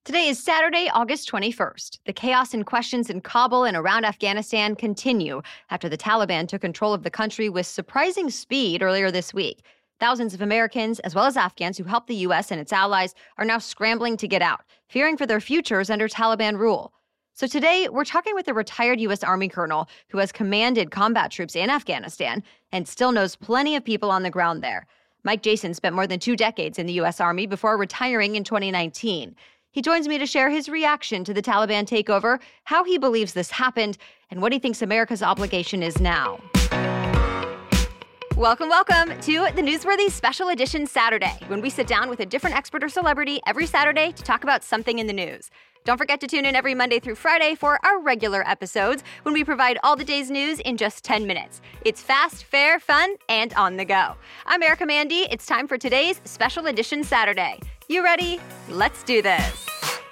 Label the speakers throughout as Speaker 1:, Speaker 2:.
Speaker 1: Today is Saturday, August 21st. The chaos and questions in Kabul and around Afghanistan continue after the Taliban took control of the country with surprising speed earlier this week. Thousands of Americans, as well as Afghans who helped the U.S. and its allies, are now scrambling to get out, fearing for their futures under Taliban rule. So today, we're talking with a retired U.S. Army colonel who has commanded combat troops in Afghanistan and still knows plenty of people on the ground there. Mike Jason spent more than 2 decades in the U.S. Army before retiring in 2019. He joins me to share his reaction to the Taliban takeover, how he believes this happened, and what he thinks America's obligation is now. Welcome to the Newsworthy Special Edition Saturday, when we sit down with a different expert or celebrity every Saturday to talk about something in the news. Don't forget to tune in every Monday through Friday for our regular episodes, when we provide all the day's news in just 10 minutes. It's fast, fair, fun, and on the go. I'm Erica Mandy. It's time for today's Special Edition Saturday. You ready? Let's do this.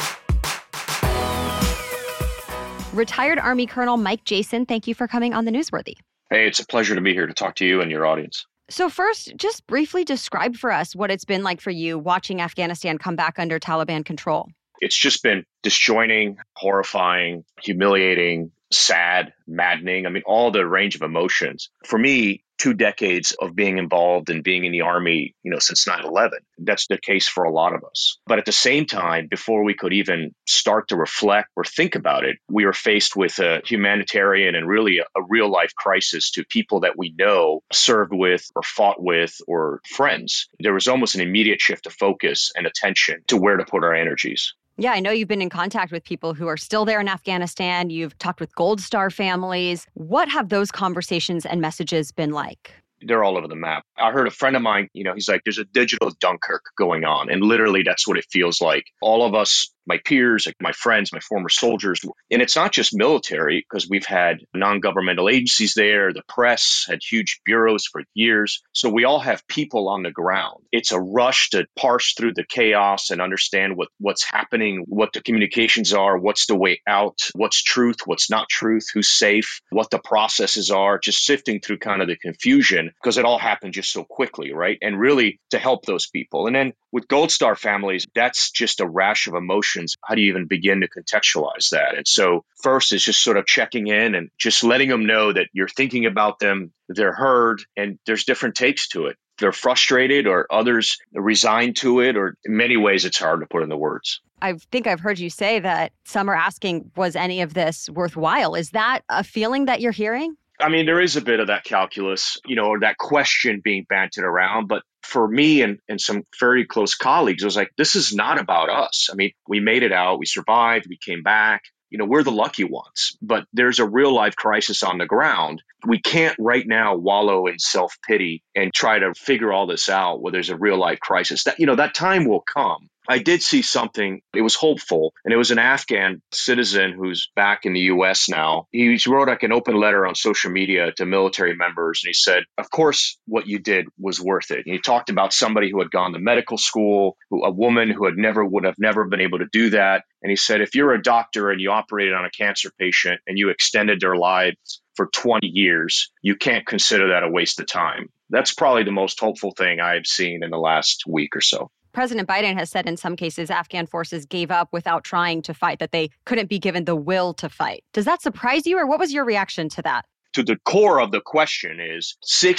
Speaker 1: Retired Army Colonel Mike Jason, thank you for coming on the Newsworthy.
Speaker 2: Hey, it's a pleasure to be here to talk to you and your audience.
Speaker 1: So first, just briefly describe for us what it's been like for you watching Afghanistan come back under Taliban control.
Speaker 2: It's just been disjointing, horrifying, humiliating, sad, maddening. I mean, all the range of emotions. For me, 2 decades of being involved and being in the Army, since 9/11. That's the case for a lot of us. But at the same time, before we could even start to reflect or think about it, we were faced with a humanitarian and really a real life crisis to people that we know, served with or fought with or friends. There was almost an immediate shift of focus and attention to where to put our energies.
Speaker 1: Yeah, I know you've been in contact with people who are still there in Afghanistan. You've talked with Gold Star families. What have those conversations and messages been like?
Speaker 2: They're all over the map. I heard a friend of mine, he's like, there's a digital Dunkirk going on. And literally, that's what it feels like. All of us, my peers, like my friends, my former soldiers. And it's not just military, because we've had non-governmental agencies there. The press had huge bureaus for years. So we all have people on the ground. It's a rush to parse through the chaos and understand what's happening, what the communications are, what's the way out, what's truth, what's not truth, who's safe, what the processes are, just sifting through kind of the confusion, because it all happened just so quickly, right? And really to help those people. And then with Gold Star families, that's just a rash of emotions. How do you even begin to contextualize that? And so first is just sort of checking in and just letting them know that you're thinking about them, they're heard, and there's different takes to it. They're frustrated, or others resigned to it, or in many ways it's hard to put into words.
Speaker 1: I think I've heard you say that some are asking, was any of this worthwhile? Is that a feeling that you're hearing?
Speaker 2: I mean, there is a bit of that calculus, or that question being banted around. But for me and some very close colleagues, it was like, this is not about us. I mean, we made it out, we survived, we came back. We're the lucky ones, but there's a real life crisis on the ground. We can't right now wallow in self-pity and try to figure all this out where there's a real life crisis. That time will come. I did see something, it was hopeful, and it was an Afghan citizen who's back in the U.S. now. He wrote like an open letter on social media to military members, and he said, of course, what you did was worth it. And he talked about somebody who had gone to medical school, a woman who would have never been able to do that. And he said, if you're a doctor and you operated on a cancer patient and you extended their lives for 20 years, you can't consider that a waste of time. That's probably the most hopeful thing I've seen in the last week or so.
Speaker 1: President Biden has said in some cases Afghan forces gave up without trying to fight, that they couldn't be given the will to fight. Does that surprise you, or what was your reaction to that?
Speaker 2: To the core of the question is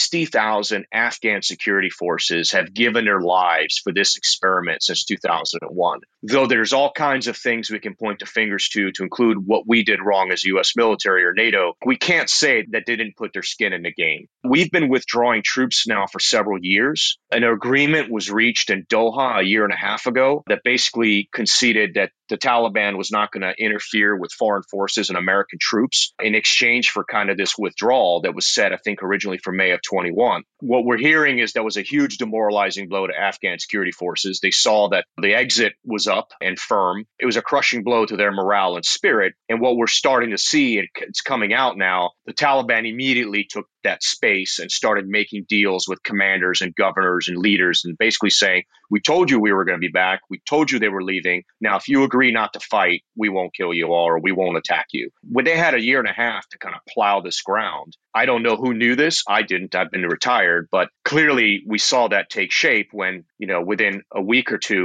Speaker 2: 60,000 Afghan security forces have given their lives for this experiment since 2001. Though there's all kinds of things we can point the fingers to include what we did wrong as U.S. military or NATO, we can't say that they didn't put their skin in the game. We've been withdrawing troops now for several years. An agreement was reached in Doha a year and a half ago that basically conceded that the Taliban was not going to interfere with foreign forces and American troops in exchange for kind of this withdrawal that was set, I think, originally for May of 21. What we're hearing is that was a huge demoralizing blow to Afghan security forces. They saw that the exit was up and firm. It was a crushing blow to their morale and spirit. And what we're starting to see, and it's coming out now, the Taliban immediately took that space and started making deals with commanders and governors and leaders and basically saying, we told you we were going to be back. We told you they were leaving. Now, if you agree not to fight, we won't kill you all, or we won't attack you. When they had a year and a half to kind of plow this ground, I don't know who knew this. I didn't. I've been retired. But clearly we saw that take shape when, within a week or two,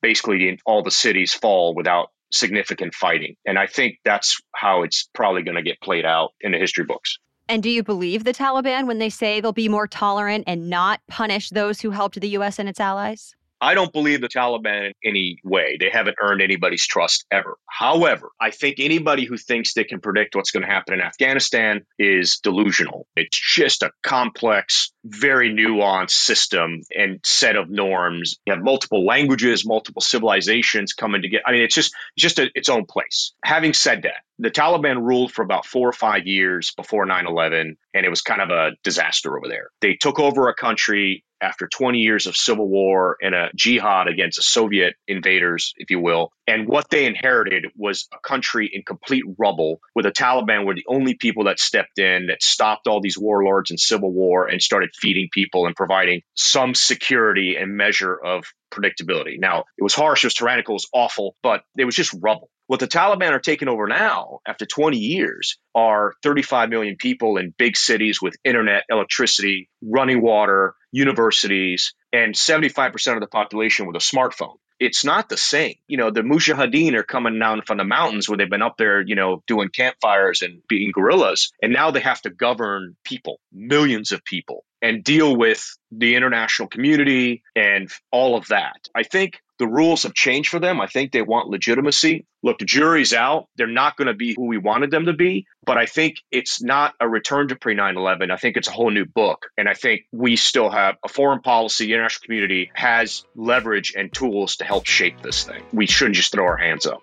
Speaker 2: basically all the cities fall without significant fighting. And I think that's how it's probably going to get played out in the history books.
Speaker 1: And do you believe the Taliban when they say they'll be more tolerant and not punish those who helped the U.S. and its allies?
Speaker 2: I don't believe the Taliban in any way. They haven't earned anybody's trust ever. However, I think anybody who thinks they can predict what's going to happen in Afghanistan is delusional. It's just a complex, very nuanced system and set of norms. You have multiple languages, multiple civilizations coming together. I mean, it's just its own place. Having said that, the Taliban ruled for about 4 or 5 years before 9/11, and it was kind of a disaster over there. They took over a country after 20 years of civil war and a jihad against the Soviet invaders, if you will. And what they inherited was a country in complete rubble, where the Taliban were the only people that stepped in, that stopped all these warlords and civil war and started feeding people and providing some security and measure of predictability. Now, it was harsh, it was tyrannical, it was awful, but it was just rubble. What the Taliban are taking over now, after 20 years, are 35 million people in big cities with internet, electricity, running water, universities, and 75% of the population with a smartphone. It's not the same. The Mujahideen are coming down from the mountains where they've been up there, doing campfires and being guerrillas. And now they have to govern people, millions of people, and deal with the international community and all of that. I think the rules have changed for them. I think they want legitimacy. Look, the jury's out. They're not going to be who we wanted them to be. But I think it's not a return to pre-9/11. I think it's a whole new book. And I think we still have a foreign policy. The international community has leverage and tools to help shape this thing. We shouldn't just throw our hands up.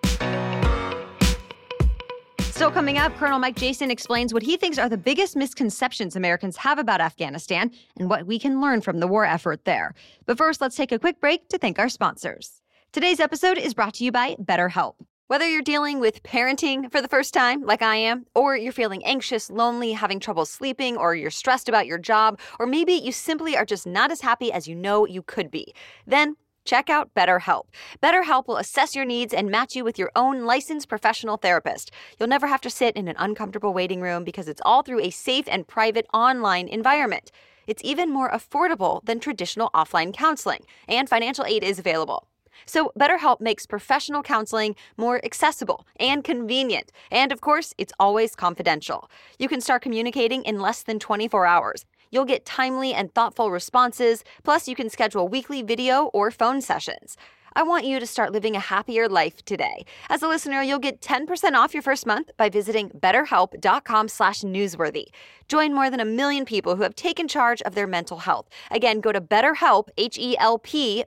Speaker 1: Still coming up, Colonel Mike Jason explains what he thinks are the biggest misconceptions Americans have about Afghanistan and what we can learn from the war effort there. But first, let's take a quick break to thank our sponsors. Today's episode is brought to you by BetterHelp. Whether you're dealing with parenting for the first time, like I am, or you're feeling anxious, lonely, having trouble sleeping, or you're stressed about your job, or maybe you simply are just not as happy as you know you could be, then check out BetterHelp. BetterHelp will assess your needs and match you with your own licensed professional therapist. You'll never have to sit in an uncomfortable waiting room because it's all through a safe and private online environment. It's even more affordable than traditional offline counseling, and financial aid is available. So BetterHelp makes professional counseling more accessible and convenient. And of course, it's always confidential. You can start communicating in less than 24 hours. You'll get timely and thoughtful responses, plus you can schedule weekly video or phone sessions. I want you to start living a happier life today. As a listener, you'll get 10% off your first month by visiting betterhelp.com/newsworthy. Join more than 1 million people who have taken charge of their mental health. Again, go to BetterHelp, H-E-L-P,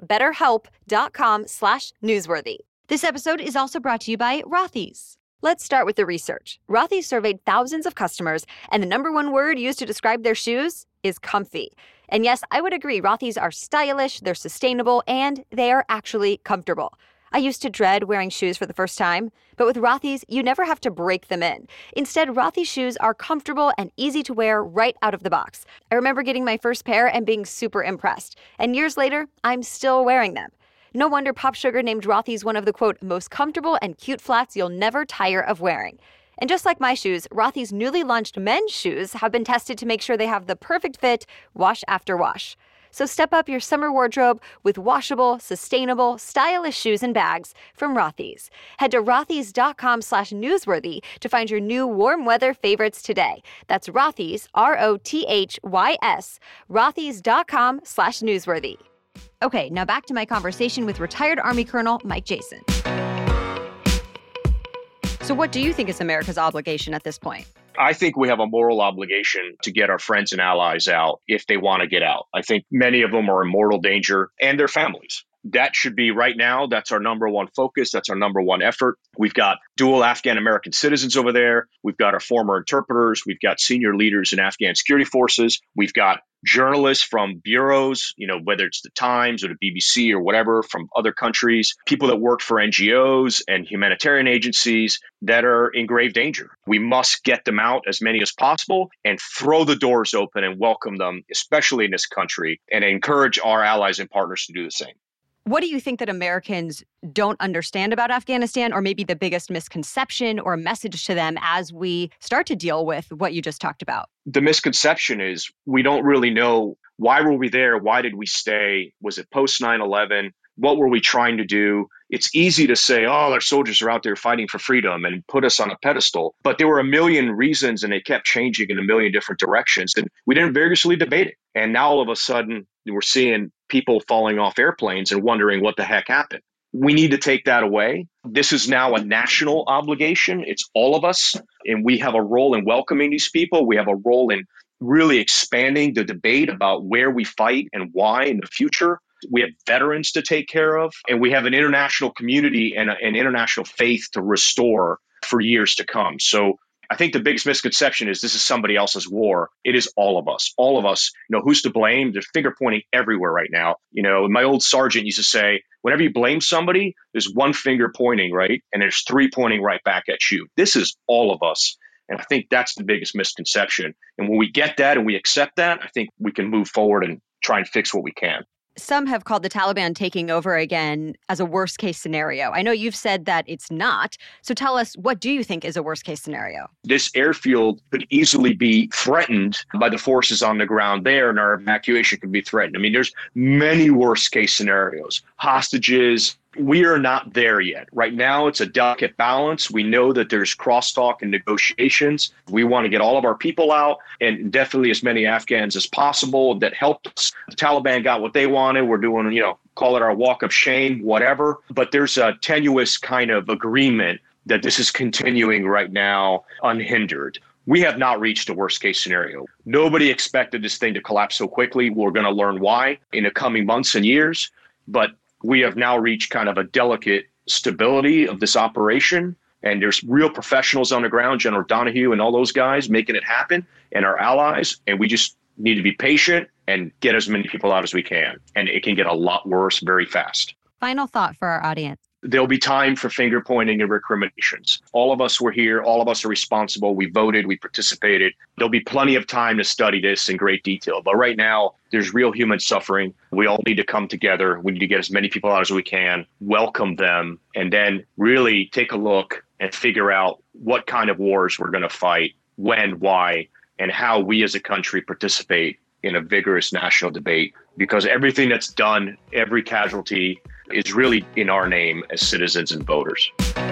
Speaker 1: betterhelp.com/newsworthy. This episode is also brought to you by Rothy's. Let's start with the research. Rothy's surveyed thousands of customers, and the number one word used to describe their shoes is comfy. And yes, I would agree, Rothy's are stylish, they're sustainable, and they are actually comfortable. I used to dread wearing shoes for the first time, but with Rothy's, you never have to break them in. Instead, Rothy's shoes are comfortable and easy to wear right out of the box. I remember getting my first pair and being super impressed. And years later, I'm still wearing them. No wonder Pop Sugar named Rothy's one of the, quote, most comfortable and cute flats you'll never tire of wearing. And just like my shoes, Rothy's newly launched men's shoes have been tested to make sure they have the perfect fit, wash after wash. So step up your summer wardrobe with washable, sustainable, stylish shoes and bags from Rothy's. Head to rothys.com/newsworthy to find your new warm weather favorites today. That's Rothys, R-O-T-H-Y-S, rothys.com/newsworthy. Okay, now back to my conversation with retired Army Colonel Mike Jason. So what do you think is America's obligation at this point?
Speaker 2: I think we have a moral obligation to get our friends and allies out if they want to get out. I think many of them are in mortal danger, and their families. That should be right now. That's our number one focus. That's our number one effort. We've got dual Afghan-American citizens over there. We've got our former interpreters. We've got senior leaders in Afghan security forces. We've got journalists from bureaus, whether it's the Times or the BBC or whatever, from other countries, people that work for NGOs and humanitarian agencies that are in grave danger. We must get them out, as many as possible, and throw the doors open and welcome them, especially in this country, and encourage our allies and partners to do the same.
Speaker 1: What do you think that Americans don't understand about Afghanistan, or maybe the biggest misconception or message to them as we start to deal with what you just talked about?
Speaker 2: The misconception is we don't really know, why were we there? Why did we stay? Was it post 9/11? What were we trying to do? It's easy to say, oh, our soldiers are out there fighting for freedom and put us on a pedestal. But there were a million reasons and they kept changing in a million different directions. And we didn't vigorously debate it. And now all of a sudden we're seeing people falling off airplanes and wondering what the heck happened. We need to take that away. This is now a national obligation. It's all of us. And we have a role in welcoming these people. We have a role in really expanding the debate about where we fight and why in the future. We have veterans to take care of, and we have an international community and an international faith to restore for years to come. So I think the biggest misconception is this is somebody else's war. It is all of us. All of us, who's to blame? There's finger pointing everywhere right now. My old sergeant used to say, whenever you blame somebody, there's one finger pointing, right? And there's three pointing right back at you. This is all of us. And I think that's the biggest misconception. And when we get that and we accept that, I think we can move forward and try and fix what we can.
Speaker 1: Some have called the Taliban taking over again as a worst case scenario. I know you've said that it's not. So tell us, what do you think is a worst case scenario?
Speaker 2: This airfield could easily be threatened by the forces on the ground there, and our evacuation could be threatened. I mean, there's many worst case scenarios. Hostages. We are not there yet. Right now, it's a delicate balance. We know that there's crosstalk and negotiations. We want to get all of our people out and definitely as many Afghans as possible. That helped us. The Taliban got what they wanted. We're doing, call it our walk of shame, whatever. But there's a tenuous kind of agreement that this is continuing right now unhindered. We have not reached a worst case scenario. Nobody expected this thing to collapse so quickly. We're going to learn why in the coming months and years. But we have now reached kind of a delicate stability of this operation. And there's real professionals on the ground, General Donahue and all those guys making it happen, and our allies. And we just need to be patient and get as many people out as we can. And it can get a lot worse very fast.
Speaker 1: Final thought for our audience.
Speaker 2: There'll be time for finger pointing and recriminations. All of us were here. All of us are responsible. We voted. We participated. There'll be plenty of time to study this in great detail. But right now, there's real human suffering. We all need to come together. We need to get as many people out as we can, welcome them, and then really take a look and figure out what kind of wars we're going to fight, when, why, and how we as a country participate in a vigorous national debate. Because everything that's done, every casualty, is really in our name as citizens and voters.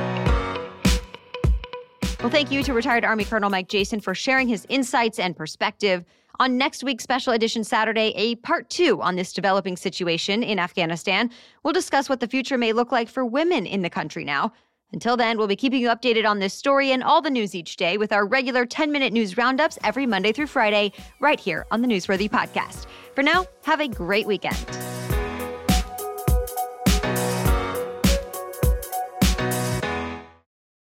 Speaker 1: Well, thank you to retired Army Colonel Mike Jason for sharing his insights and perspective. On next week's Special Edition Saturday, a part 2 on this developing situation in Afghanistan. We'll discuss what the future may look like for women in the country now. Until then, we'll be keeping you updated on this story and all the news each day with our regular 10-minute news roundups every Monday through Friday, right here on the Newsworthy Podcast. For now, have a great weekend.